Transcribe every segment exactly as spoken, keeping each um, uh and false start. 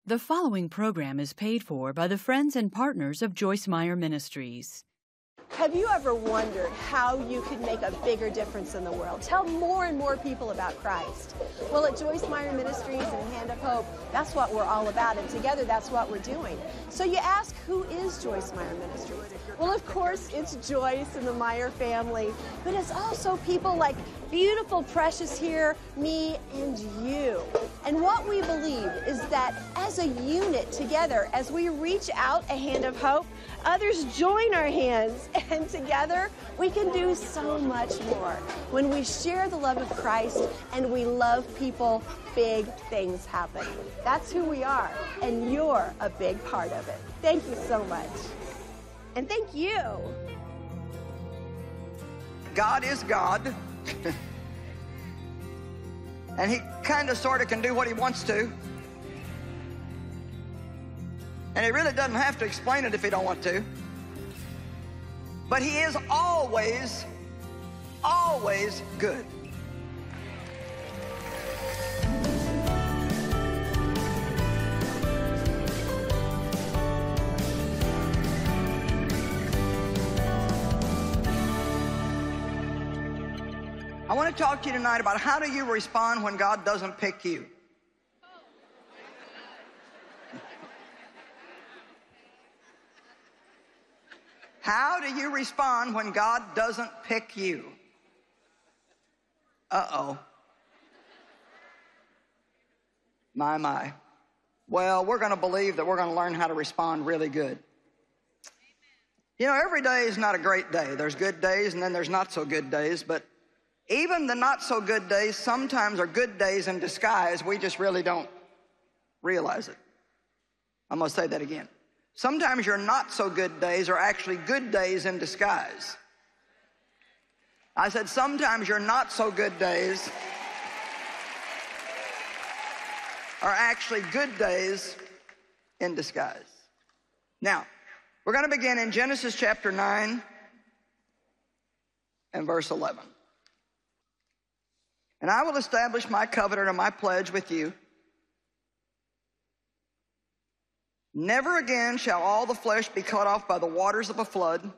The following program is paid for by the friends and partners of Joyce Meyer Ministries. Have you ever wondered how you could make a bigger difference in the world? Tell more and more people about Christ. Well, at Joyce Meyer Ministries and Hand of Hope, that's what we're all about, and together that's what we're doing. So you ask, who is Joyce Meyer Ministries? Well, of course, it's Joyce and the Meyer family, but it's also people like beautiful, precious here, me, and you. And what we believe is that as a unit together, as we reach out a hand of hope, others join our hands, and together we can do so much more. When we share the love of Christ and we love people, big things happen. That's who we are, and you're a big part of it. Thank you so much. And thank you. God is God. And he kind of sort of can do what he wants to. And he really doesn't have to explain it if he don't want to. But he is always, always good. I want to talk to you tonight about how do you respond when God doesn't pick you. How do you respond when God doesn't pick you? Uh-oh. My, my. Well, we're going to believe that we're going to learn how to respond really good. You know, every day is not a great day. There's good days and then there's not so good days, but even the not so good days sometimes are good days in disguise. We just really don't realize it. I'm going to say that again. Sometimes your not so good days are actually good days in disguise. I said sometimes your not so good days are actually good days in disguise. Now, we're going to begin in Genesis chapter nine and verse eleven. And I will establish my covenant or my pledge with you. Never again shall all the flesh be cut off by the waters of a flood.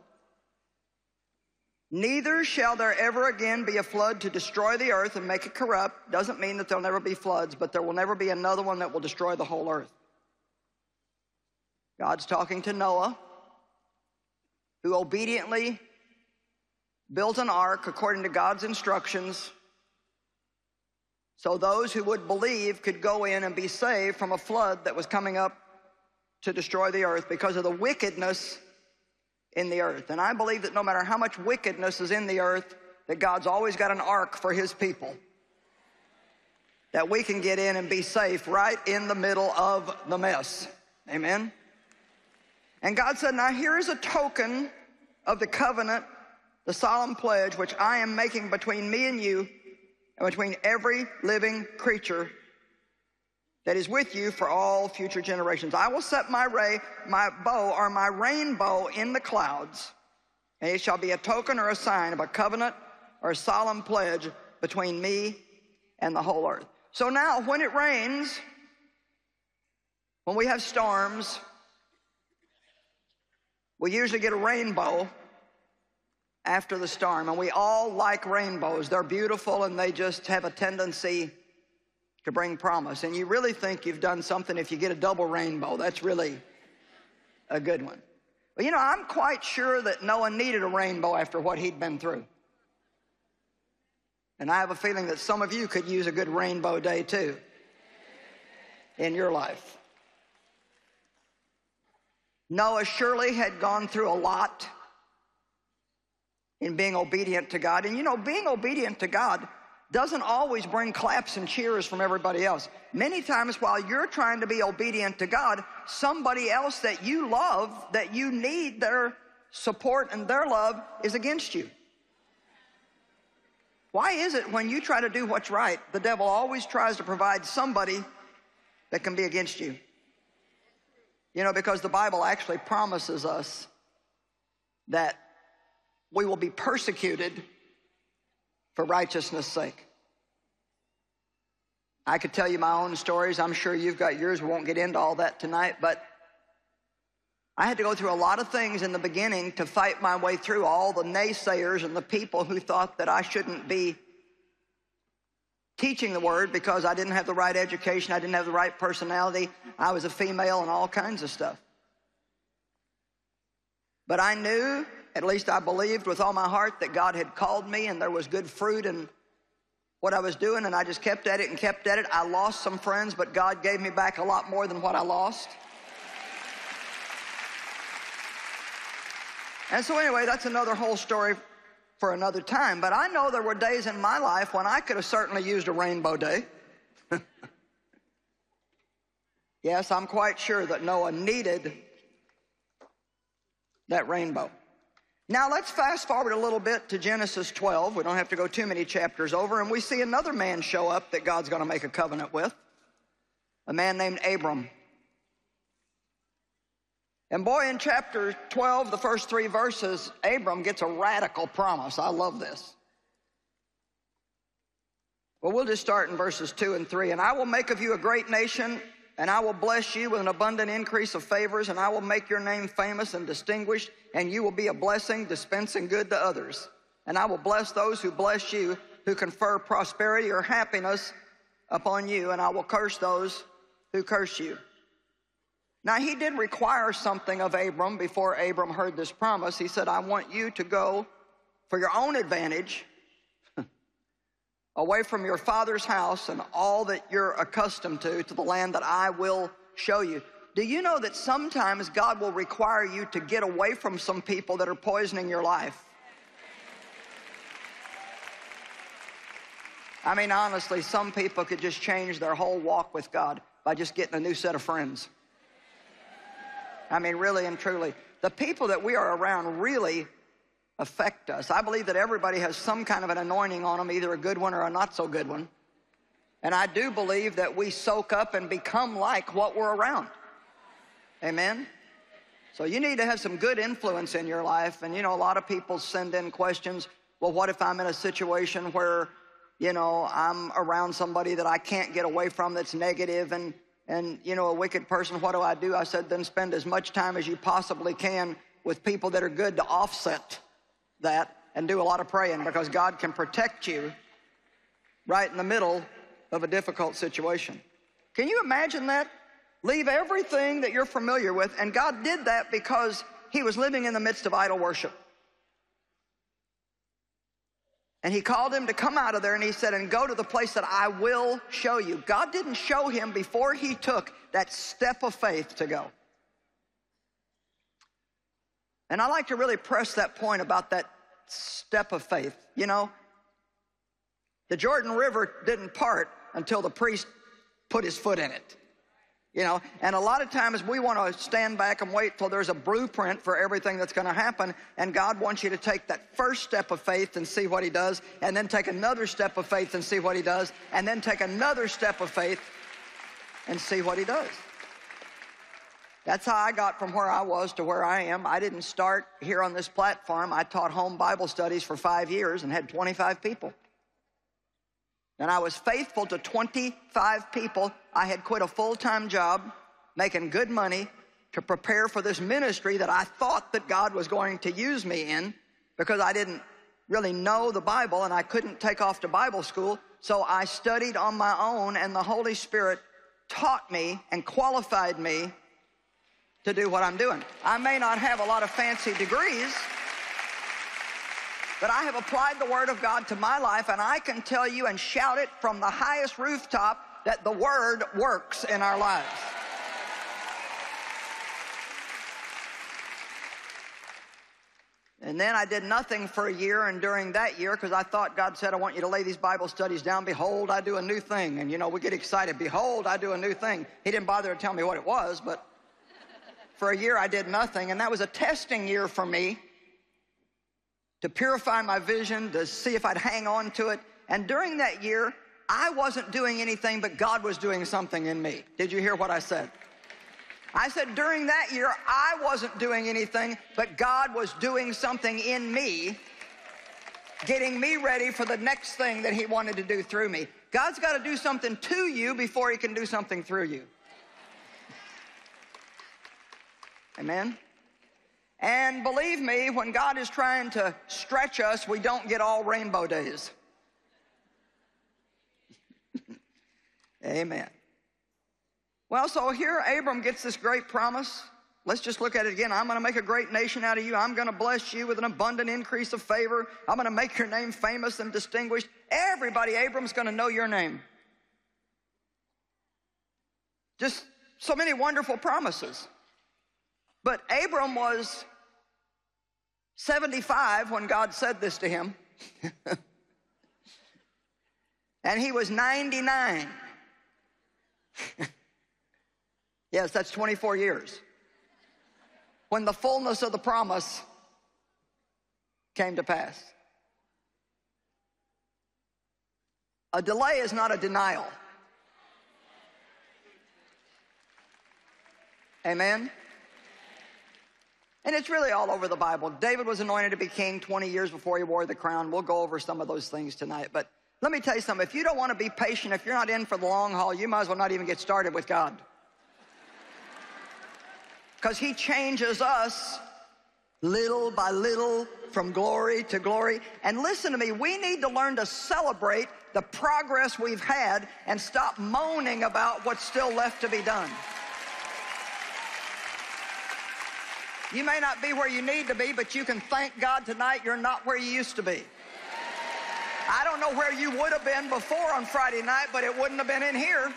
Neither shall there ever again be a flood to destroy the earth and make it corrupt. Doesn't mean that there'll never be floods, but there will never be another one that will destroy the whole earth. God's talking to Noah, who obediently built an ark according to God's instructions, so those who would believe could go in and be saved from a flood that was coming up to destroy the earth because of the wickedness in the earth. And I believe that no matter how much wickedness is in the earth, that God's always got an ark for his people, that we can get in and be safe right in the middle of the mess. Amen? And God said, now here is a token of the covenant, the solemn pledge, which I am making between me and you, and between every living creature that is with you for all future generations. I will set my ray, my bow or my rainbow in the clouds, and it shall be a token or a sign of a covenant or a solemn pledge between me and the whole earth. So now when it rains, when we have storms, we usually get a rainbow after the storm, and we all like rainbows. They're beautiful and they just have a tendency to bring promise. And you really think you've done something if you get a double rainbow. That's really a good one. But you know, I'm quite sure that Noah needed a rainbow after what he'd been through. And I have a feeling that some of you could use a good rainbow day too in your life. Noah surely had gone through a lot in being obedient to God. And you know, being obedient to God doesn't always bring claps and cheers from everybody else. Many times while you're trying to be obedient to God, somebody else that you love, that you need their support and their love, is against you. Why is it when you try to do what's right, the devil always tries to provide somebody that can be against you? You know, because the Bible actually promises us that we will be persecuted for righteousness' sake. I could tell you my own stories. I'm sure you've got yours. We won't get into all that tonight, but I had to go through a lot of things in the beginning to fight my way through all the naysayers and the people who thought that I shouldn't be teaching the word because I didn't have the right education, I didn't have the right personality, I was a female and all kinds of stuff. But I knew, at least I believed with all my heart, that God had called me and there was good fruit in what I was doing, and I just kept at it and kept at it. I lost some friends, but God gave me back a lot more than what I lost. And so anyway, that's another whole story for another time. But I know there were days in my life when I could have certainly used a rainbow day. Yes, I'm quite sure that Noah needed that rainbow. Now let's fast forward a little bit to Genesis twelve. We don't have to go too many chapters over. And we see another man show up that God's going to make a covenant with. A man named Abram. And boy, in chapter twelve, the first three verses, Abram gets a radical promise. I love this. Well, we'll just start in verses two and three. And I will make of you a great nation, and I will bless you with an abundant increase of favors, and I will make your name famous and distinguished, and you will be a blessing, dispensing good to others. And I will bless those who bless you, who confer prosperity or happiness upon you, and I will curse those who curse you. Now, he did require something of Abram before Abram heard this promise. He said, I want you to go for your own advantage away from your father's house and all that you're accustomed to, to the land that I will show you. Do you know that sometimes God will require you to get away from some people that are poisoning your life? I mean, honestly, some people could just change their whole walk with God by just getting a new set of friends. I mean, really and truly. The people that we are around really affect us. I believe that everybody has some kind of an anointing on them, either a good one or a not so good one. And I do believe that we soak up and become like what we're around. Amen? So you need to have some good influence in your life. And, you know, a lot of people send in questions. Well, what if I'm in a situation where, you know, I'm around somebody that I can't get away from that's negative and And, you know, a wicked person, what do I do? I said, then spend as much time as you possibly can with people that are good to offset that and do a lot of praying, because God can protect you right in the middle of a difficult situation. Can you imagine that? Leave everything that you're familiar with. And God did that because he was living in the midst of idol worship. And he called him to come out of there, and he said, and go to the place that I will show you. God didn't show him before he took that step of faith to go. And I like to really press that point about that step of faith. You know, the Jordan River didn't part until the priest put his foot in it. You know, and a lot of times we want to stand back and wait till there's a blueprint for everything that's going to happen. And God wants you to take that first step of faith and see what he does, and then take another step of faith and see what he does, and then take another step of faith and see what he does. That's how I got from where I was to where I am. I didn't start here on this platform. I taught home Bible studies for five years and had twenty-five people. And I was faithful to twenty-five people. I had quit a full-time job, making good money, to prepare for this ministry that I thought that God was going to use me in, because I didn't really know the Bible and I couldn't take off to Bible school. So I studied on my own, and the Holy Spirit taught me and qualified me to do what I'm doing. I may not have a lot of fancy degrees, but I have applied the Word of God to my life, and I can tell you and shout it from the highest rooftop that the Word works in our lives. And then I did nothing for a year, and during that year, because I thought God said, I want you to lay these Bible studies down. Behold, I do a new thing. And, you know, we get excited. Behold, I do a new thing. He didn't bother to tell me what it was, but for a year I did nothing, and that was a testing year for me, to purify my vision, to see if I'd hang on to it. And during that year, I wasn't doing anything, but God was doing something in me. Did you hear what I said? I said during that year, I wasn't doing anything, but God was doing something in me, getting me ready for the next thing that he wanted to do through me. God's got to do something to you before he can do something through you. Amen? And believe me, when God is trying to stretch us, we don't get all rainbow days. Amen. Well, so here Abram gets this great promise. Let's just look at it again. I'm going to make a great nation out of you. I'm going to bless you with an abundant increase of favor. I'm going to make your name famous and distinguished. Everybody, Abram's going to know your name. Just so many wonderful promises. But Abram was seventy-five when God said this to him. And he was ninety-nine. Yes, that's twenty-four years. When the fullness of the promise came to pass. A delay is not a denial. Amen? And it's really all over the Bible. David was anointed to be king twenty years before he wore the crown. We'll go over some of those things tonight. But let me tell you something. If you don't want to be patient, if you're not in for the long haul, you might as well not even get started with God. Because he changes us little by little from glory to glory. And listen to me, we need to learn to celebrate the progress we've had and stop moaning about what's still left to be done. You may not be where you need to be, but you can thank God tonight you're not where you used to be. I don't know where you would have been before on Friday night, but it wouldn't have been in here.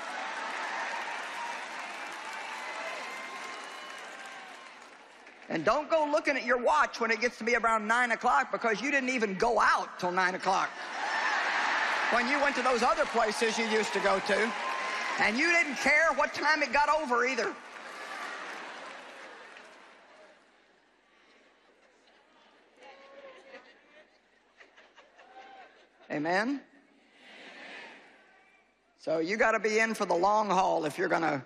And don't go looking at your watch when it gets to be around nine o'clock, because you didn't even go out till nine o'clock. When you went to those other places you used to go to. And you didn't care what time it got over either. Amen? So you got to be in for the long haul if you're going to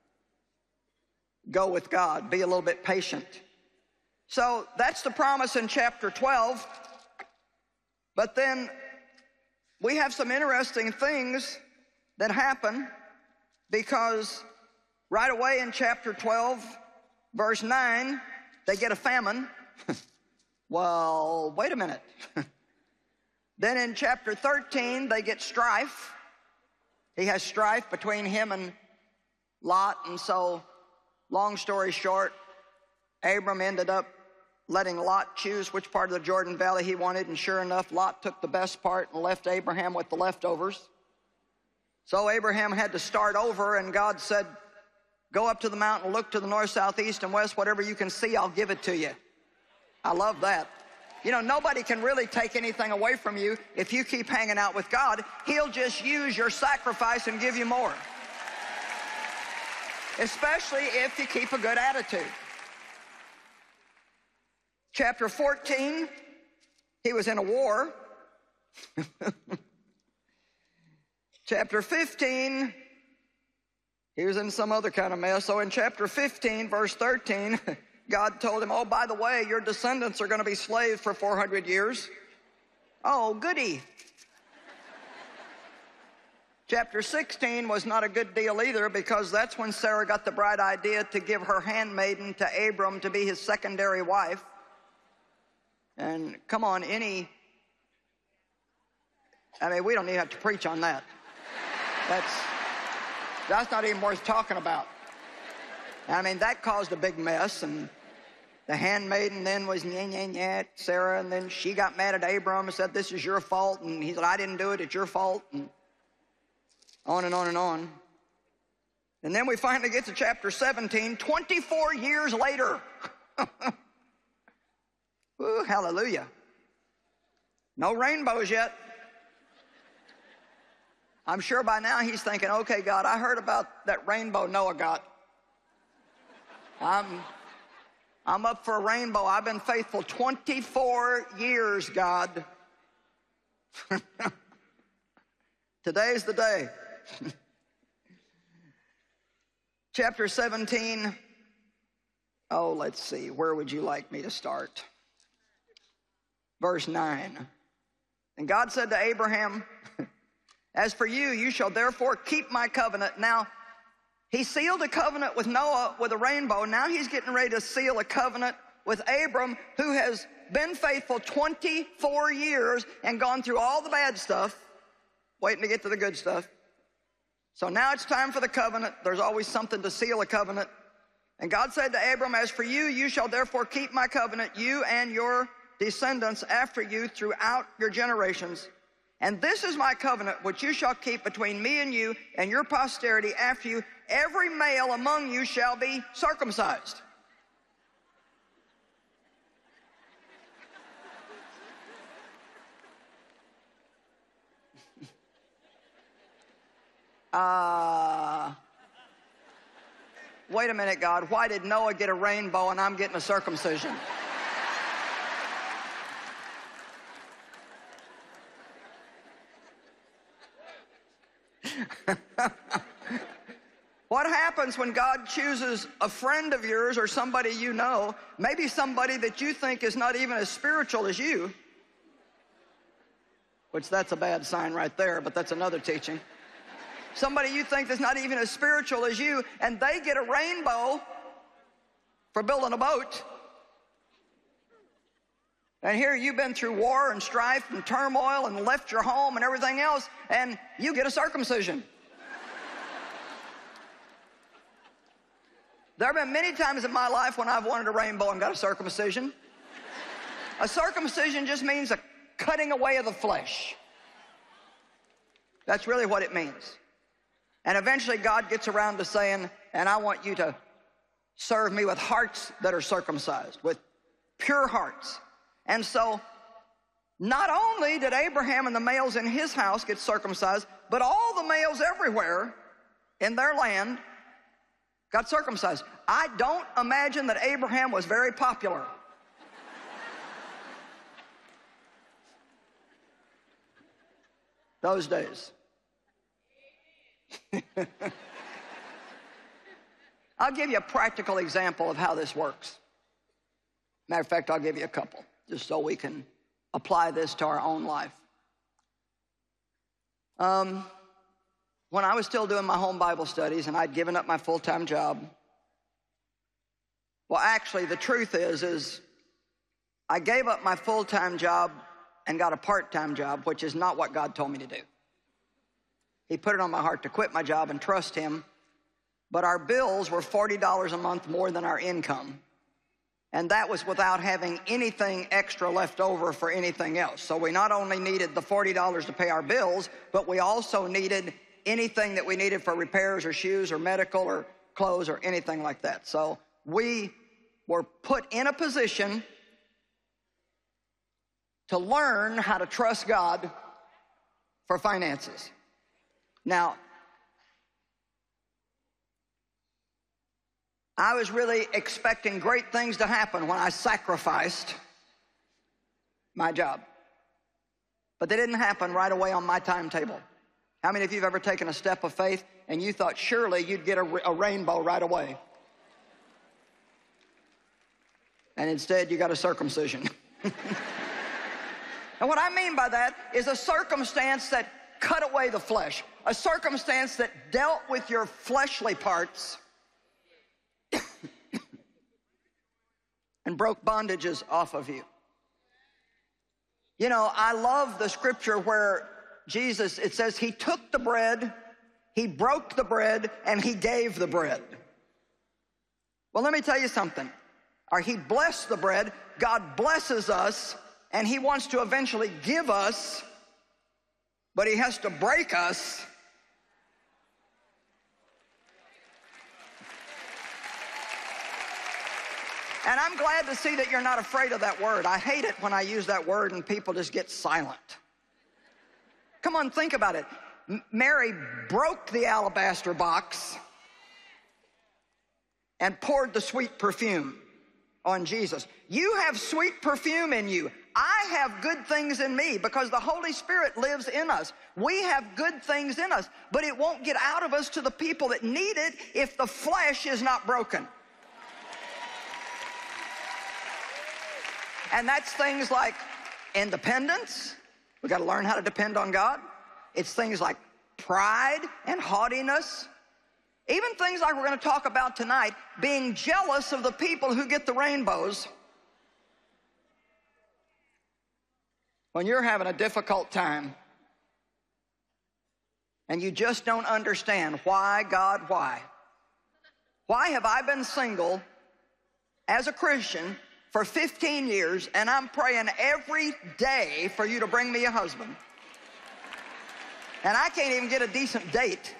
go with God. Be a little bit patient. So that's the promise in chapter twelve. But then we have some interesting things that happen, because right away in chapter twelve, verse nine, they get a famine. Well, wait a minute. Then in chapter thirteen, they get strife. He has strife between him and Lot. And so, long story short, Abram ended up letting Lot choose which part of the Jordan Valley he wanted. And sure enough, Lot took the best part and left Abraham with the leftovers. So Abraham had to start over, and God said, go up to the mountain, look to the north, south, east, and west. Whatever you can see, I'll give it to you. I love that. You know, nobody can really take anything away from you if you keep hanging out with God. He'll just use your sacrifice and give you more. Especially if you keep a good attitude. Chapter fourteen, he was in a war. Chapter fifteen, he was in some other kind of mess. So in chapter fifteen, verse thirteen, God told him, oh, by the way, your descendants are going to be slaves for four hundred years. Oh, goody. Chapter sixteen was not a good deal either, because that's when Sarah got the bright idea to give her handmaiden to Abram to be his secondary wife. And come on, any, I mean, we don't even have to preach on that. That's, that's not even worth talking about. I mean, that caused a big mess, and the handmaiden then was nyeh, nyeh, nyeh, Sarah, and then she got mad at Abram and said, this is your fault, and he said, I didn't do it, it's your fault, and on and on and on. And then we finally get to chapter seventeen, twenty-four years later. Ooh, hallelujah. No rainbows yet. I'm sure by now he's thinking, okay, God, I heard about that rainbow Noah got. I'm, I'm up for a rainbow. I've been faithful twenty-four years, God. Today's the day. Chapter seventeen. Oh, let's see. Where would you like me to start? Verse nine. And God said to Abraham, As for you, you shall therefore keep my covenant. Now, he sealed a covenant with Noah with a rainbow. Now he's getting ready to seal a covenant with Abram, who has been faithful twenty-four years and gone through all the bad stuff, waiting to get to the good stuff. So now it's time for the covenant. There's always something to seal a covenant. And God said to Abram, as for you, you shall therefore keep my covenant, you and your descendants after you throughout your generations. And this is my covenant, which you shall keep between me and you and your posterity after you. Every male among you shall be circumcised. Uh, wait a minute, God. Why did Noah get a rainbow and I'm getting a circumcision? What happens when God chooses a friend of yours or somebody you know, maybe somebody that you think is not even as spiritual as you, which that's a bad sign right there, but that's another teaching. Somebody you think that's not even as spiritual as you, and they get a rainbow for building a boat. And here you've been through war and strife and turmoil and left your home and everything else, and you get a circumcision. There have been many times in my life when I've wanted a rainbow and got a circumcision. A circumcision just means a cutting away of the flesh. That's really what it means. And eventually God gets around to saying, and I want you to serve me with hearts that are circumcised, with pure hearts. And so not only did Abraham and the males in his house get circumcised, but all the males everywhere in their land got circumcised. I don't imagine that Abraham was very popular. Those days. I'll give you a practical example of how this works. Matter of fact, I'll give you a couple, just so we can apply this to our own life. Um, when I was still doing my home Bible studies and I'd given up my full-time job, well, actually, the truth is, is I gave up my full-time job and got a part-time job, which is not what God told me to do. He put it on my heart to quit my job and trust him, but our bills were forty dollars a month more than our income. And that was without having anything extra left over for anything else. So we not only needed the forty dollars to pay our bills, but we also needed anything that we needed for repairs or shoes or medical or clothes or anything like that. So we were put in a position to learn how to trust God for finances. Now, I was really expecting great things to happen when I sacrificed my job. But they didn't happen right away on my timetable. How many of you have ever taken a step of faith and you thought surely you'd get a, a rainbow right away? And instead you got a circumcision. And what I mean by that is a circumstance that cut away the flesh. A circumstance that dealt with your fleshly parts and broke bondages off of you. You know, I love the scripture where Jesus, it says he took the bread, he broke the bread, and he gave the bread. Well, let me tell you something. Or he blessed the bread. God blesses us, and he wants to eventually give us, but he has to break us. And I'm glad to see that you're not afraid of that word. I hate it when I use that word and people just get silent. Come on, think about it. M- Mary broke the alabaster box and poured the sweet perfume on Jesus. You have sweet perfume in you. I have good things in me because the Holy Spirit lives in us. We have good things in us, but it won't get out of us to the people that need it if the flesh is not broken. And that's things like independence. We've got to learn how to depend on God. It's things like pride and haughtiness, even things like we're going to talk about tonight, being jealous of the people who get the rainbows. When you're having a difficult time and you just don't understand why, God, why? Why have I been single as a Christian for fifteen years and I'm praying every day for you to bring me a husband? And I can't even get a decent date.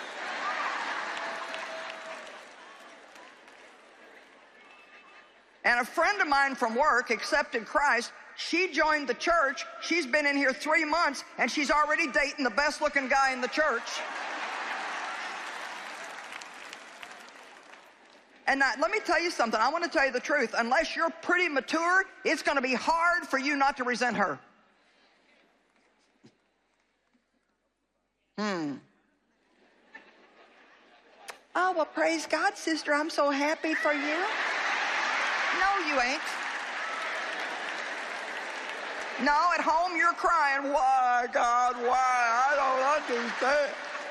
And a friend of mine from work accepted Christ. She joined the church. She's been in here three months, and she's already dating the best-looking guy in the church. And now, let me tell you something. I want to tell you the truth. Unless you're pretty mature, it's going to be hard for you not to resent her. Hmm. Oh, well, praise God, sister. I'm so happy for you. No, you ain't. No, at home you're crying, why, God, why? I don't understand.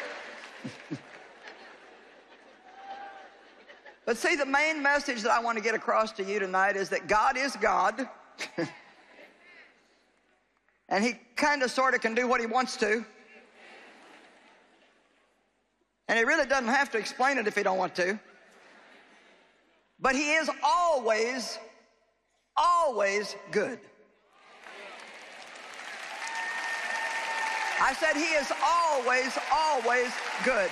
But see, the main message that I want to get across to you tonight is that God is God. And he kind of sort of can do what he wants to. And he really doesn't have to explain it if he don't want to. But he is always, always good. I said he is always, always good.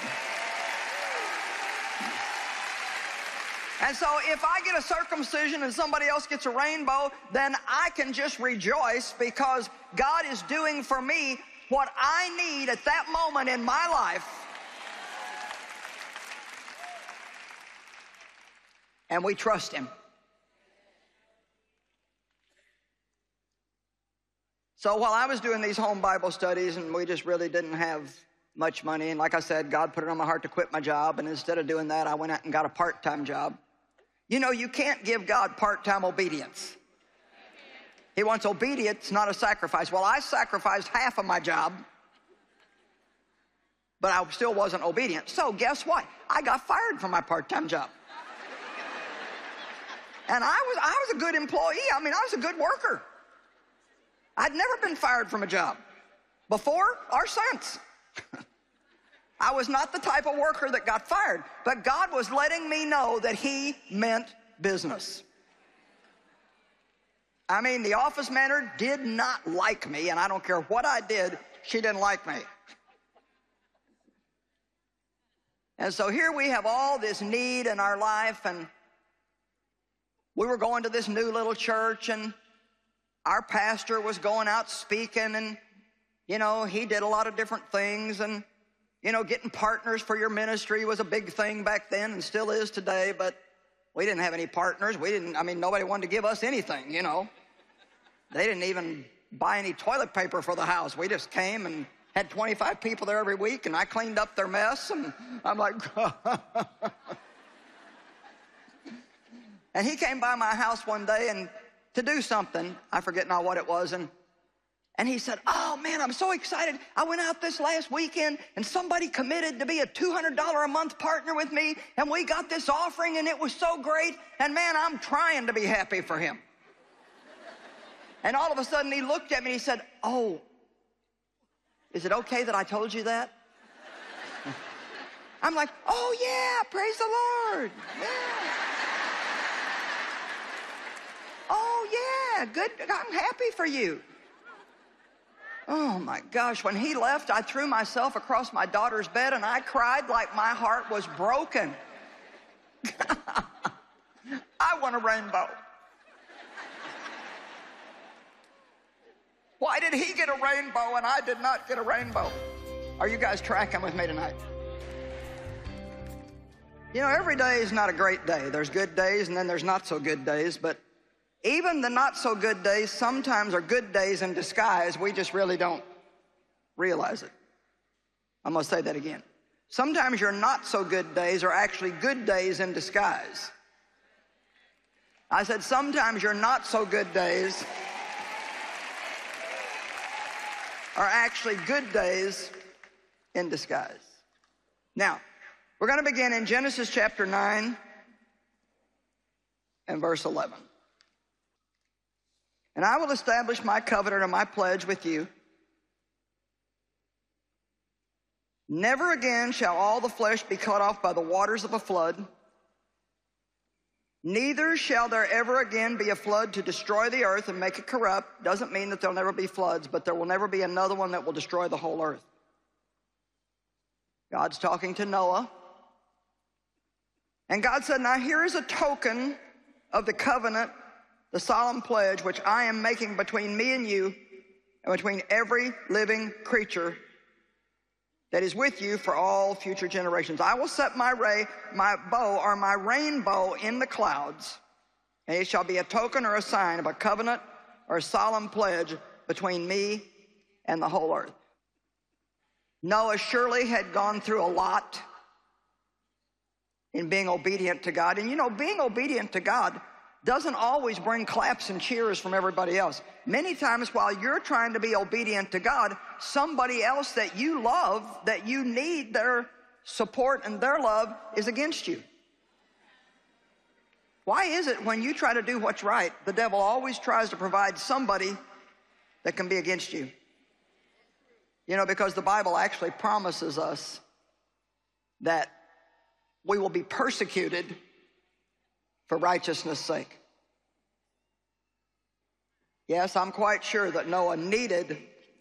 And so if I get a circumcision and somebody else gets a rainbow, then I can just rejoice because God is doing for me what I need at that moment in my life. And we trust him. So while I was doing these home Bible studies and we just really didn't have much money, and like I said, God put it on my heart to quit my job, and instead of doing that, I went out and got a part-time job. You know, you can't give God part-time obedience. He wants obedience, not a sacrifice. Well, I sacrificed half of my job, but I still wasn't obedient. So guess what? I got fired from my part-time job. And I was, I was a good employee. I mean, I was a good worker. I'd never been fired from a job before or since. I was not the type of worker that got fired, but God was letting me know that he meant business. I mean, the office manager did not like me, and I don't care what I did, she didn't like me. And so here we have all this need in our life, and we were going to this new little church, and our pastor was going out speaking, and, you know, he did a lot of different things, and, you know, getting partners for your ministry was a big thing back then and still is today, but we didn't have any partners. We didn't, I mean, nobody wanted to give us anything, you know. They didn't even buy any toilet paper for the house. We just came and had twenty-five people there every week, and I cleaned up their mess, and I'm like, and he came by my house one day and to do something, I forget now what it was, and and he said, oh man, I'm so excited. I went out this last weekend and somebody committed to be a two hundred dollars a month partner with me, and we got this offering and it was so great, and man, I'm trying to be happy for him. And all of a sudden he looked at me and he said, oh, is it okay that I told you that? I'm like, oh yeah, praise the Lord. Yeah. Oh yeah, good, I'm happy for you. Oh my gosh, when he left, I threw myself across my daughter's bed and I cried like my heart was broken. I want a rainbow. Why did he get a rainbow and I did not get a rainbow? Are you guys tracking with me tonight? You know, every day is not a great day. There's good days and then there's not so good days, but even the not so good days sometimes are good days in disguise. We just really don't realize it. I'm going to say that again. Sometimes your not so good days are actually good days in disguise. I said sometimes your not so good days are actually good days in disguise. Now, we're going to begin in Genesis chapter nine and verse eleven. And I will establish my covenant or my pledge with you. Never again shall all the flesh be cut off by the waters of a flood. Neither shall there ever again be a flood to destroy the earth and make it corrupt. Doesn't mean that there'll never be floods, but there will never be another one that will destroy the whole earth. God's talking to Noah. And God said, now here is a token of the covenant, the solemn pledge, which I am making between me and you and between every living creature that is with you for all future generations. I will set my ray, my bow or my rainbow in the clouds, and it shall be a token or a sign of a covenant or a solemn pledge between me and the whole earth. Noah surely had gone through a lot in being obedient to God. And you know, being obedient to God doesn't always bring claps and cheers from everybody else. Many times while you're trying to be obedient to God, somebody else that you love, that you need their support and their love, is against you. Why is it when you try to do what's right, the devil always tries to provide somebody that can be against you? You know, because the Bible actually promises us that we will be persecuted for righteousness' sake. Yes, I'm quite sure that Noah needed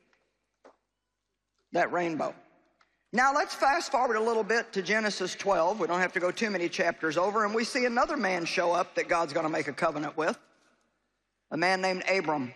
that rainbow. Now let's fast forward a little bit to Genesis twelve. We don't have to go too many chapters over, and we see another man show up that God's going to make a covenant with, a man named Abram.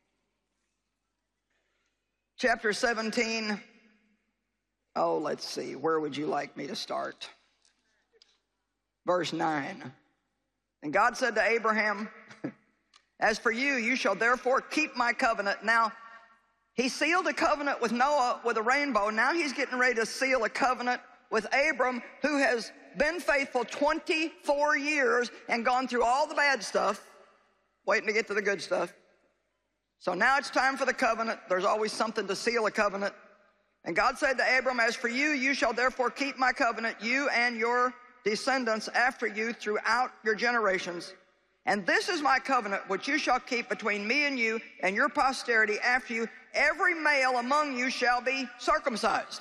Chapter seventeen, oh, let's see, where would you like me to start? Verse nine. And God said to Abraham, as for you, you shall therefore keep my covenant. Now, he sealed a covenant with Noah with a rainbow. Now he's getting ready to seal a covenant with Abram, who has been faithful twenty-four years and gone through all the bad stuff, waiting to get to the good stuff. So now it's time for the covenant. There's always something to seal a covenant. And God said to Abram, as for you, you shall therefore keep my covenant, you and your descendants after you throughout your generations. And this is my covenant which you shall keep between me and you and your posterity after you. Every male among you shall be circumcised.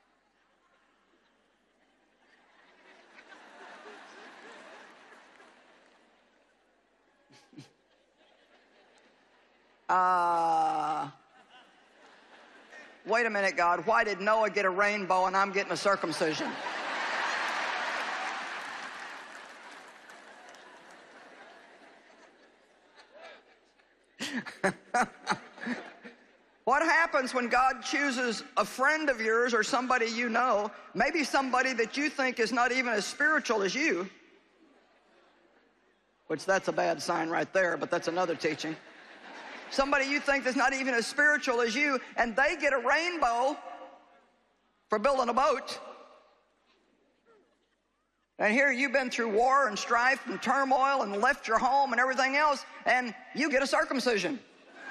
Uh, wait a minute, God. Why did Noah get a rainbow and I'm getting a circumcision? What happens when God chooses a friend of yours or somebody you know, maybe somebody that you think is not even as spiritual as you, which that's a bad sign right there, but that's another teaching. Somebody you think that's not even as spiritual as you, and they get a rainbow for building a boat. And here you've been through war and strife and turmoil and left your home and everything else, and you get a circumcision.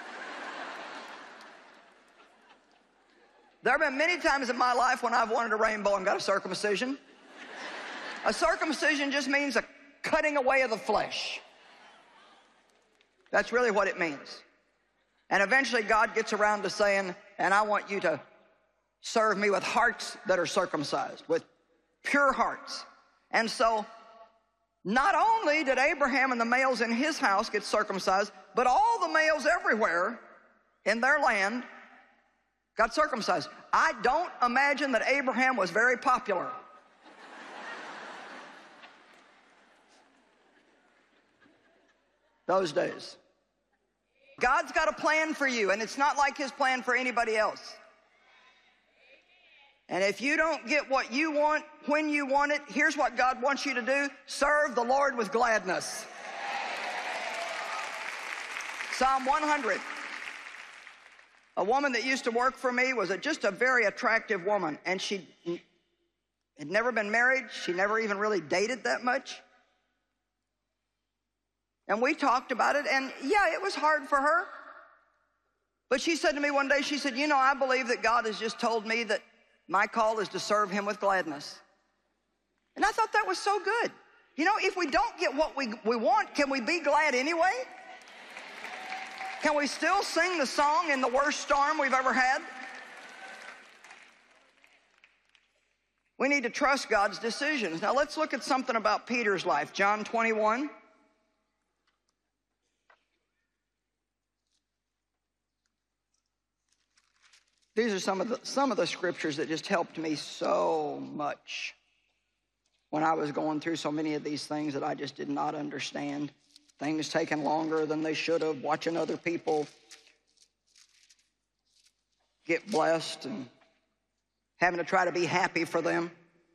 There have been many times in my life when I've wanted a rainbow and got a circumcision. A circumcision just means a cutting away of the flesh. That's really what it means. And eventually God gets around to saying, and I want you to serve me with hearts that are circumcised, with pure hearts. And so not only did Abraham and the males in his house get circumcised, but all the males everywhere in their land got circumcised. I don't imagine that Abraham was very popular. Those days. God's got a plan for you, and it's not like his plan for anybody else. And if you don't get what you want when you want it, here's what God wants you to do. Serve the Lord with gladness. Psalm one hundred. A woman that used to work for me was a, just a very attractive woman, and she had never been married. She never even really dated that much. And we talked about it, and yeah, it was hard for her. But she said to me one day, she said, you know, I believe that God has just told me that My call is to serve him with gladness. And I thought that was so good. You know, if we don't get what we, we want, can we be glad anyway? Can we still sing the song in the worst storm we've ever had? We need to trust God's decisions. Now let's look at something about Peter's life. John twenty-one. These are some of the, some of the scriptures that just helped me so much when I was going through so many of these things that I just did not understand. Things taking longer than they should have, watching other people get blessed and having to try to be happy for them.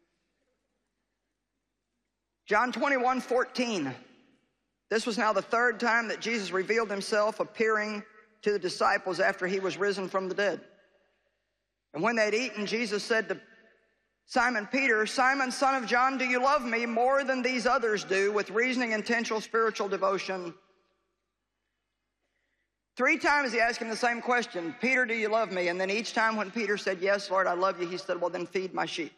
John twenty-one fourteen. This was now the third time that Jesus revealed himself, appearing to the disciples after he was risen from the dead. And when they had eaten, Jesus said to Simon Peter, Simon, son of John, do you love me more than these others do? With reasoning, intentional, spiritual devotion. Three times he asked him the same question, Peter, do you love me? And then each time when Peter said, yes, Lord, I love you, he said, well, then feed my sheep.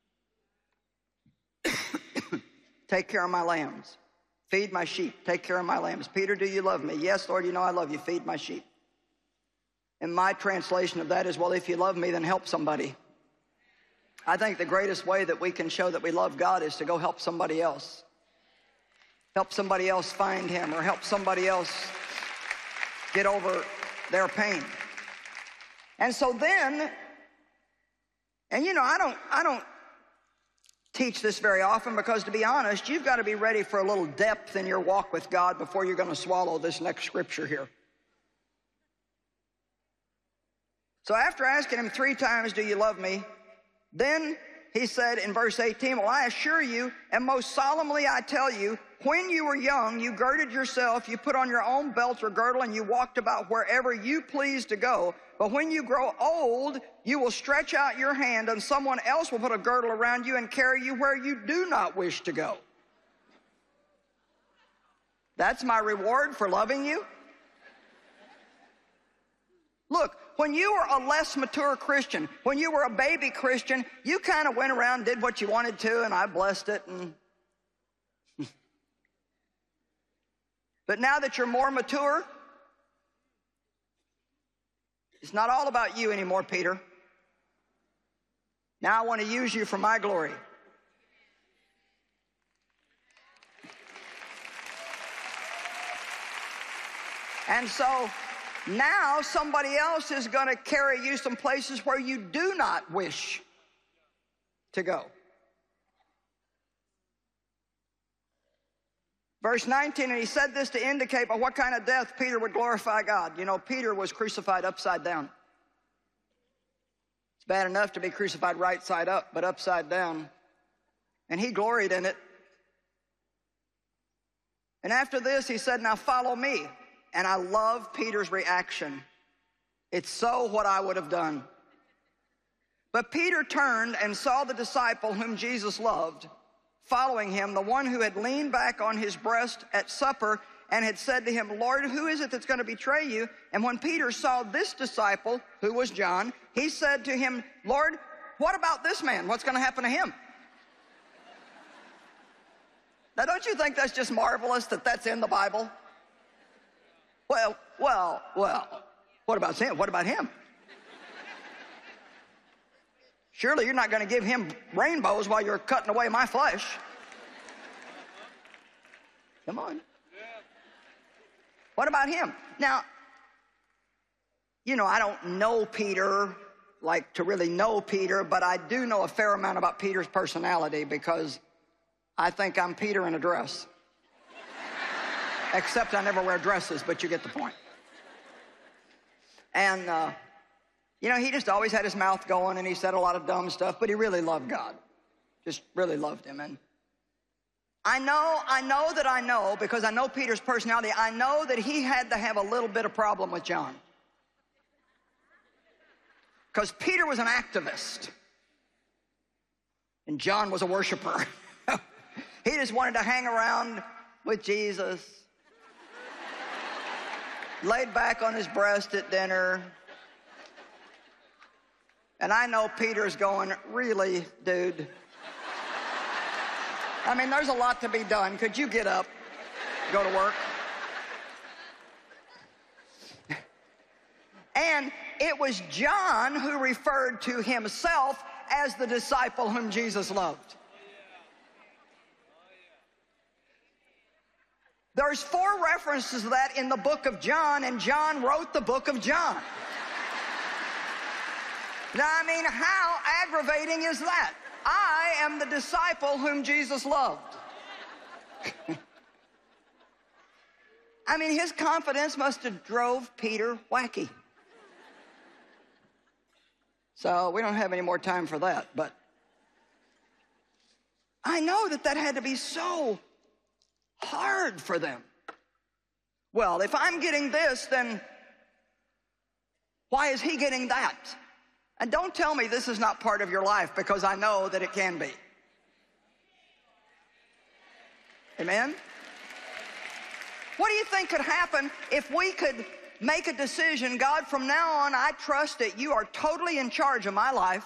Take care of my lambs. Feed my sheep. Take care of my lambs. Peter, do you love me? Yes, Lord, you know I love you. Feed my sheep. And my translation of that is, well, if you love me, then help somebody. I think the greatest way that we can show that we love God is to go help somebody else. Help somebody else find him, or help somebody else get over their pain. And so then, and you know, I don't, I don't teach this very often because, to be honest, you've got to be ready for a little depth in your walk with God before you're going to swallow this next scripture here. So after asking him three times, do you love me? Then he said in verse eighteen, well, I assure you, and most solemnly I tell you, when you were young, you girded yourself, you put on your own belt or girdle, and you walked about wherever you pleased to go. But when you grow old, you will stretch out your hand, and someone else will put a girdle around you and carry you where you do not wish to go. That's my reward for loving you. Look, when you were a less mature Christian, when you were a baby Christian, you kind of went around, did what you wanted to, and I blessed it. And but now that you're more mature, it's not all about you anymore, Peter. Now I want to use you for my glory. And so now somebody else is going to carry you some places where you do not wish to go. Verse nineteen, and he said this to indicate by what kind of death Peter would glorify God. You know, Peter was crucified upside down. It's bad enough to be crucified right side up, but upside down. And he gloried in it. And after this, he said, now follow me. And I love Peter's reaction. It's so what I would have done. But Peter turned and saw the disciple whom Jesus loved following him, the one who had leaned back on his breast at supper and had said to him, Lord, who is it that's going to betray you? And when Peter saw this disciple, who was John, he said to him, Lord, what about this man? What's going to happen to him? Now, don't you think that's just marvelous that that's in the Bible? Well, well, well, what about him? What about him? Surely you're not going to give him rainbows while you're cutting away my flesh. Come on. What about him? Now, you know, I don't know Peter, like to really know Peter, but I do know a fair amount about Peter's personality because I think I'm Peter in a dress. Except I never wear dresses, but you get the point. And, uh, you know, he just always had his mouth going, and he said a lot of dumb stuff, but he really loved God. Just really loved him. And I know, I know that I know, because I know Peter's personality, I know that he had to have a little bit of problem with John. Because Peter was an activist, and John was a worshiper. He just wanted to hang around with Jesus, laid back on his breast at dinner, And I know Peter's going, really, dude? I mean, there's a lot to be done. Could you get up, go to work? And it was John who referred to himself as the disciple whom Jesus loved. There's four references to that in the book of John, and John wrote the book of John. Now, I mean, how aggravating is that? I am the disciple whom Jesus loved. I mean, his confidence must have drove Peter wacky. So we don't have any more time for that, but I know that that had to be so hard for them. Well, if I'm getting this, then why is he getting that? And don't tell me this is not part of your life, because I know that it can be. Amen? What do you think could happen if we could make a decision? God, from now on, I trust that you are totally in charge of my life.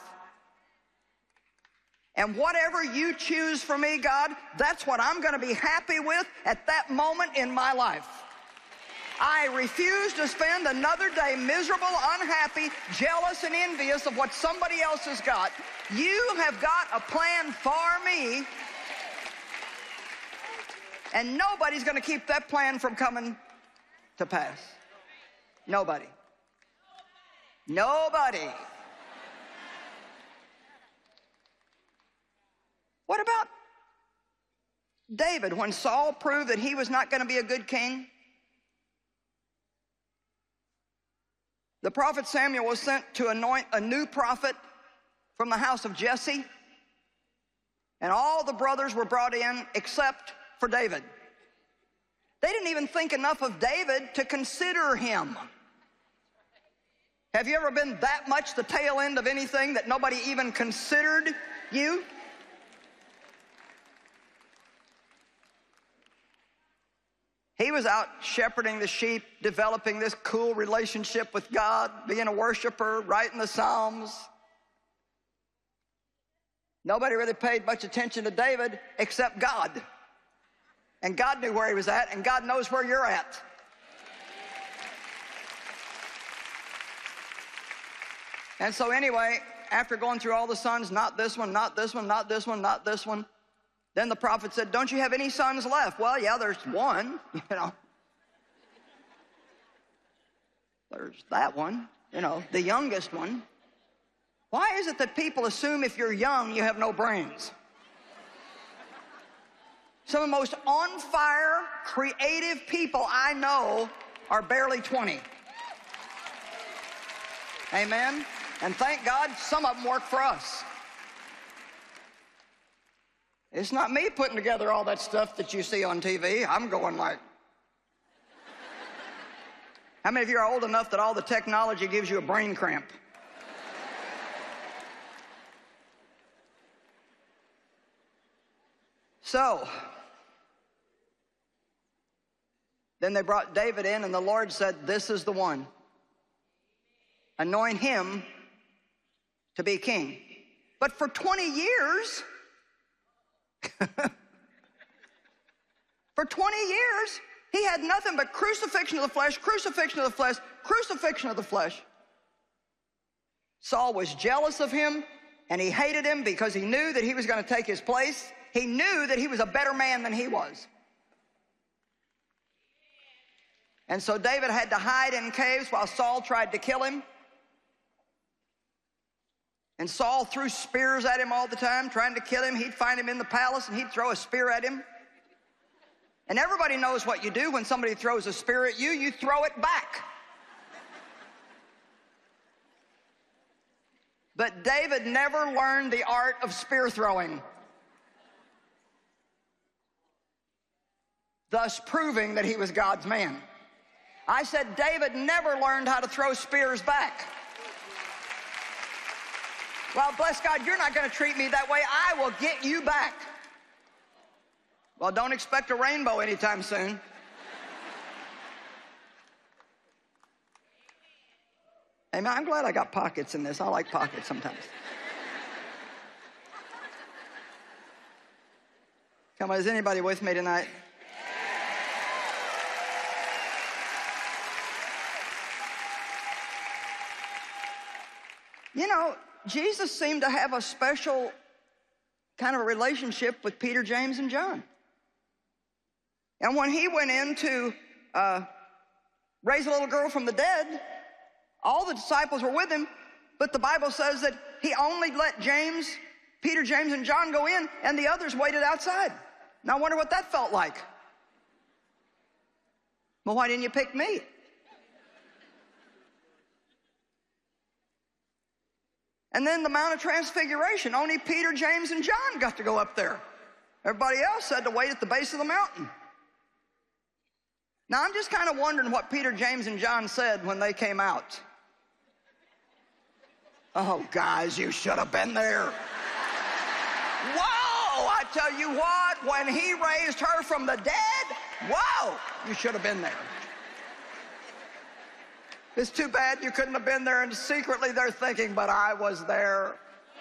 And whatever you choose for me, God, that's what I'm going to be happy with at that moment in my life. I refuse to spend another day miserable, unhappy, jealous, and envious of what somebody else has got. You have got a plan for me, and nobody's going to keep that plan from coming to pass. Nobody. Nobody. What about David when Saul proved that he was not going to be a good king? The prophet Samuel was sent to anoint a new prophet from the house of Jesse, and all the brothers were brought in except for David. They didn't even think enough of David to consider him. Have you ever been that much the tail end of anything that nobody even considered you? He was out shepherding the sheep, developing this cool relationship with God, being a worshiper, writing the Psalms. Nobody really paid much attention to David except God. And God knew where he was at, and God knows where you're at. And so anyway, after going through all the sons, not this one, not this one, not this one, not this one, then the prophet said, don't you have any sons left? Well, yeah, there's one, you know. There's that one, you know, the youngest one. Why is it that people assume if you're young, you have no brains? Some of the most on-fire, creative people I know are barely twenty. Amen? And thank God some of them work for us. It's not me putting together all that stuff that you see on T V. I'm going like... How many of you are old enough that all the technology gives you a brain cramp? So, then they brought David in, and the Lord said, this is the one. Anoint him to be king. But for twenty years... For twenty years, he had nothing but crucifixion of the flesh, crucifixion of the flesh, crucifixion of the flesh. Saul was jealous of him, and he hated him because he knew that he was going to take his place. He knew that he was a better man than he was. And so David had to hide in caves while Saul tried to kill him. And Saul threw spears at him all the time, trying to kill him. He'd find him in the palace, and he'd throw a spear at him. And everybody knows what you do when somebody throws a spear at you. You throw it back. But David never learned the art of spear throwing, thus proving that he was God's man. I said David never learned how to throw spears back. Well, bless God, you're not going to treat me that way. I will get you back. Well, don't expect a rainbow anytime soon. Amen. I'm glad I got pockets in this. I like pockets sometimes. Come on, is anybody with me tonight? You know, Jesus seemed to have a special kind of a relationship with Peter, James, and John. And when he went in to uh, raise a little girl from the dead, all the disciples were with him, but the Bible says that he only let James, Peter, James, and John go in, and the others waited outside. Now I wonder what that felt like. Well, why didn't you pick me? And then the Mount of Transfiguration, only Peter, James, and John got to go up there. Everybody else had to wait at the base of the mountain. Now, I'm just kind of wondering what Peter, James, and John said when they came out. Oh, guys, you should have been there. Whoa, I tell you what, when he raised her from the dead, whoa, you should have been there. It's too bad you couldn't have been there, and secretly they're thinking, but I was there.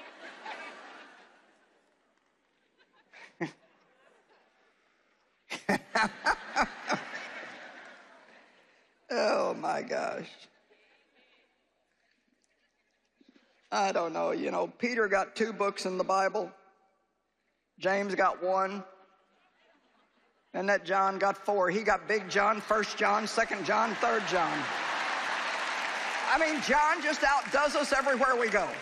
Oh, my gosh. I don't know. You know, Peter got two books in the Bible. James got one. And that John got four. He got Big John, First John, Second John, Third John. I mean, John just outdoes us everywhere we go.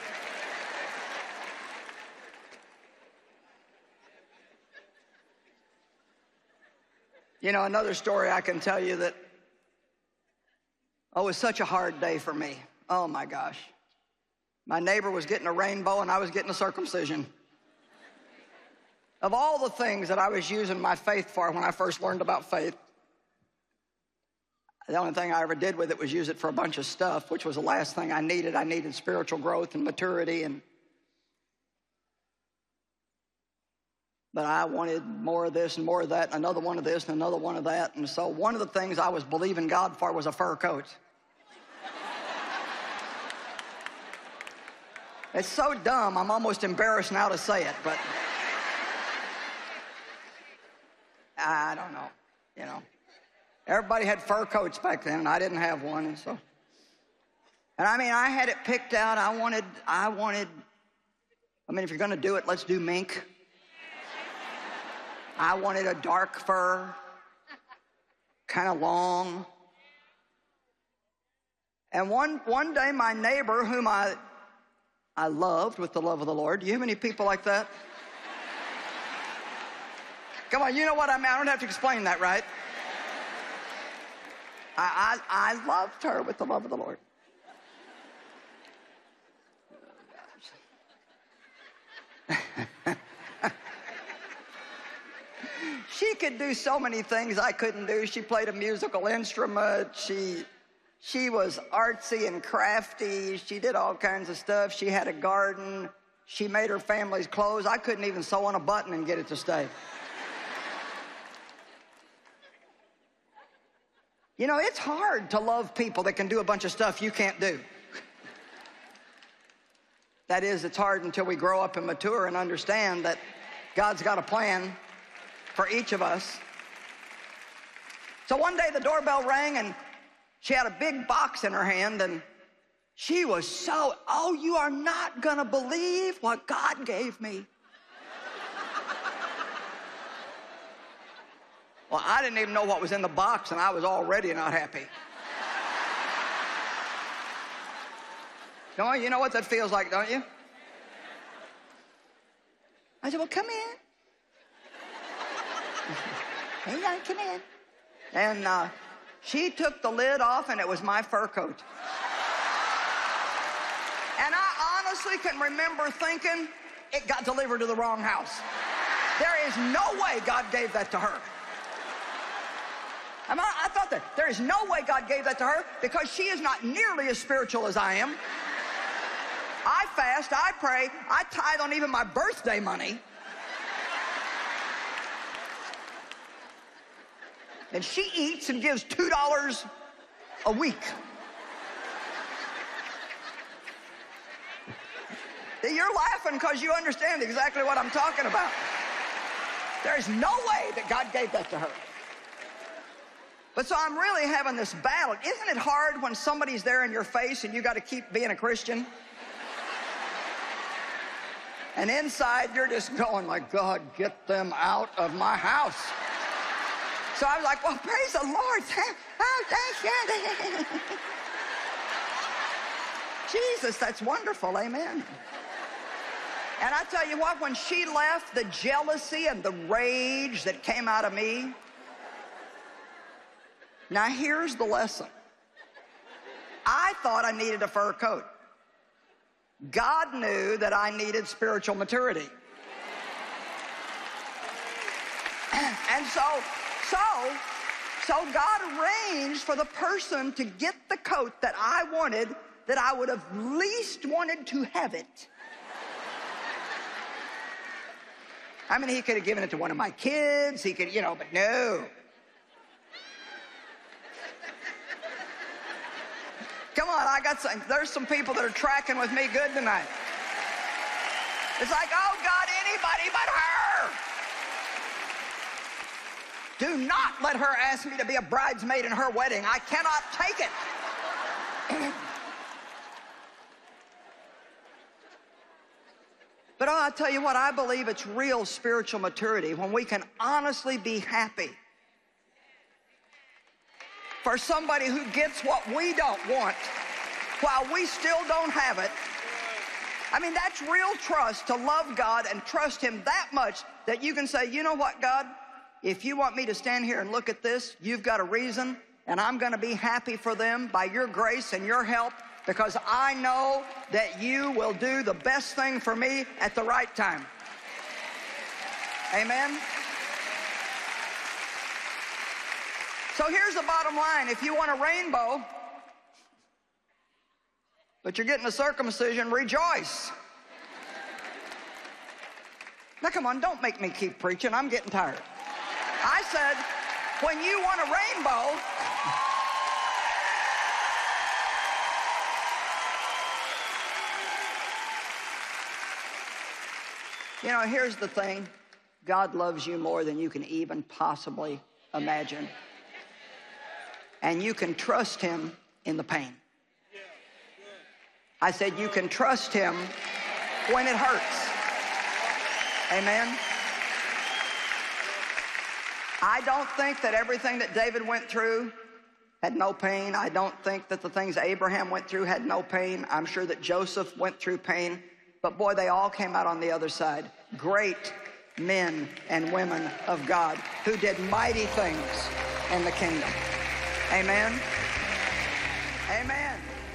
You know, another story I can tell you that, oh, it was such a hard day for me. Oh, my gosh. My neighbor was getting a rainbow, and I was getting a circumcision. Of all the things that I was using my faith for when I first learned about faith, the only thing I ever did with it was use it for a bunch of stuff, which was the last thing I needed. I needed spiritual growth and maturity, and but I wanted more of this and more of that, and another one of this and another one of that. And so one of the things I was believing God for was a fur coat. It's so dumb, I'm almost embarrassed now to say it, but I don't know, you know. Everybody had fur coats back then, and I didn't have one, and so. And I mean, I had it picked out. I wanted, I wanted, I mean, if you're going to do it, let's do mink. I wanted a dark fur, kind of long. And one, one day, my neighbor, whom I, I loved with the love of the Lord. Do you have any people like that? Come on, you know what I mean. I don't have to explain that, right? I, I, I loved her with the love of the Lord. She could do so many things I couldn't do. She played a musical instrument. She, she was artsy and crafty. She did all kinds of stuff. She had a garden. She made her family's clothes. I couldn't even sew on a button and get it to stay. You know, it's hard to love people that can do a bunch of stuff you can't do. That is, it's hard until we grow up and mature and understand that God's got a plan for each of us. So one day the doorbell rang, and she had a big box in her hand, and she was so, oh, you are not going to believe what God gave me. Well, I didn't even know what was in the box, and I was already not happy. No, you know what that feels like, don't you? I said, well, come in. Hey, I come in. And uh, she took the lid off, and it was my fur coat. And I honestly can remember thinking it got delivered to the wrong house. There is no way God gave that to her. I, mean, I thought that there is no way God gave that to her, because she is not nearly as spiritual as I am. I fast, I pray, I tithe on even my birthday money. And she eats and gives two dollars a week. See, you're laughing because you understand exactly what I'm talking about. There's no way that God gave that to her. But so I'm really having this battle. Isn't it hard when somebody's there in your face and you got to keep being a Christian? And inside you're just going like, God, get them out of my house. So I was like, well, praise the Lord. Oh, thank you. Jesus, that's wonderful. Amen. And I tell you what, when she left, the jealousy and the rage that came out of me. Now, here's the lesson. I thought I needed a fur coat. God knew that I needed spiritual maturity. And so, so, so God arranged for the person to get the coat that I wanted, that I would have least wanted to have it. I mean, he could have given it to one of my kids. He could, you know, but no. Come on, I got some, there's some people that are tracking with me good tonight. It's like, oh, God, anybody but her. Do not let her ask me to be a bridesmaid in her wedding. I cannot take it. But oh, I tell you what, I believe it's real spiritual maturity when we can honestly be happy for somebody who gets what we don't want while we still don't have it. I mean, that's real trust, to love God and trust him that much that you can say, you know what, God, if you want me to stand here and look at this, you've got a reason, and I'm going to be happy for them by your grace and your help, because I know that you will do the best thing for me at the right time. Amen? So here's the bottom line. If you want a rainbow, but you're getting a circumcision, rejoice. Now, come on, don't make me keep preaching. I'm getting tired. I said, when you want a rainbow, you know, here's the thing. God loves you more than you can even possibly imagine. And you can trust him in the pain. I said you can trust him when it hurts. Amen? I don't think that everything that David went through had no pain. I don't think that the things Abraham went through had no pain. I'm sure that Joseph went through pain. But boy, they all came out on the other side. Great men and women of God who did mighty things in the kingdom. Amen? Amen.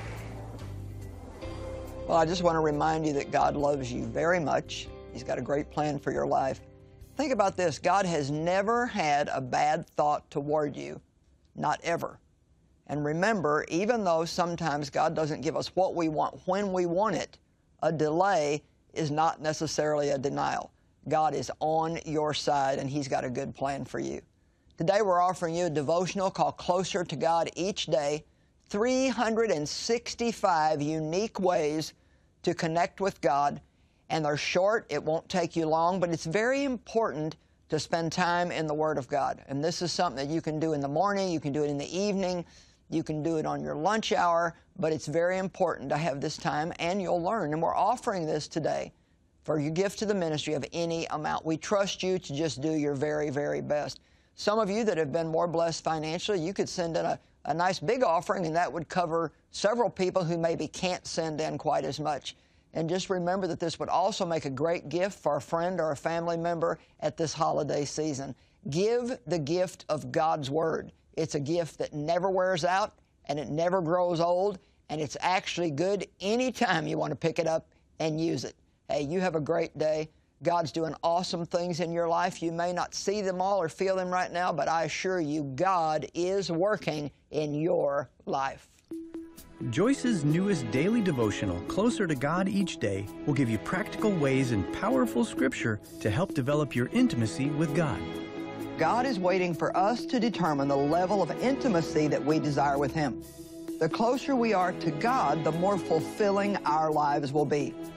Well, I just want to remind you that God loves you very much. He's got a great plan for your life. Think about this. God has never had a bad thought toward you. Not ever. And remember, even though sometimes God doesn't give us what we want when we want it, a delay is not necessarily a denial. God is on your side, and he's got a good plan for you. Today we're offering you a devotional called Closer to God Each Day, three hundred sixty-five unique ways to connect with God. And they're short, it won't take you long, but it's very important to spend time in the Word of God. And this is something that you can do in the morning, you can do it in the evening, you can do it on your lunch hour, but it's very important to have this time, and you'll learn. And we're offering this today for your gift to the ministry of any amount. We trust you to just do your very, very best. Some of you that have been more blessed financially, you could send in a, a nice big offering, and that would cover several people who maybe can't send in quite as much. And just remember that this would also make a great gift for a friend or a family member at this holiday season. Give the gift of God's Word. It's a gift that never wears out, and it never grows old, and it's actually good anytime you want to pick it up and use it. Hey, you have a great day. God's doing awesome things in your life. You may not see them all or feel them right now, but I assure you, God is working in your life. Joyce's newest daily devotional, Closer to God Each Day, will give you practical ways and powerful scripture to help develop your intimacy with God. God is waiting for us to determine the level of intimacy that we desire with him. The closer we are to God, the more fulfilling our lives will be.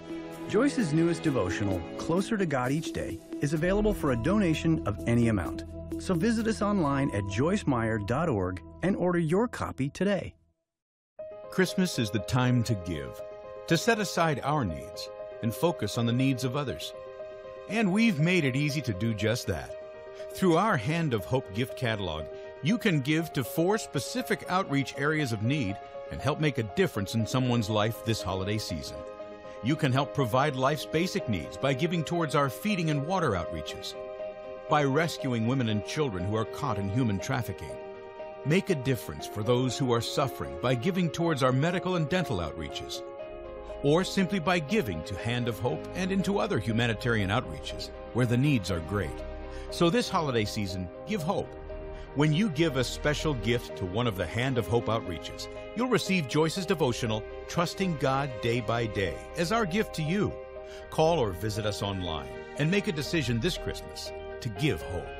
Joyce's newest devotional, Closer to God Each Day, is available for a donation of any amount. So visit us online at joyce meyer dot org and order your copy today. Christmas is the time to give, to set aside our needs and focus on the needs of others. And we've made it easy to do just that. Through our Hand of Hope gift catalog, you can give to four specific outreach areas of need and help make a difference in someone's life this holiday season. You can help provide life's basic needs by giving towards our feeding and water outreaches, by rescuing women and children who are caught in human trafficking. Make a difference for those who are suffering by giving towards our medical and dental outreaches, or simply by giving to Hand of Hope and into other humanitarian outreaches where the needs are great. So this holiday season, give hope. When you give a special gift to one of the Hand of Hope outreaches, you'll receive Joyce's devotional, Trusting God Day by Day, as our gift to you. Call or visit us online and make a decision this Christmas to give hope.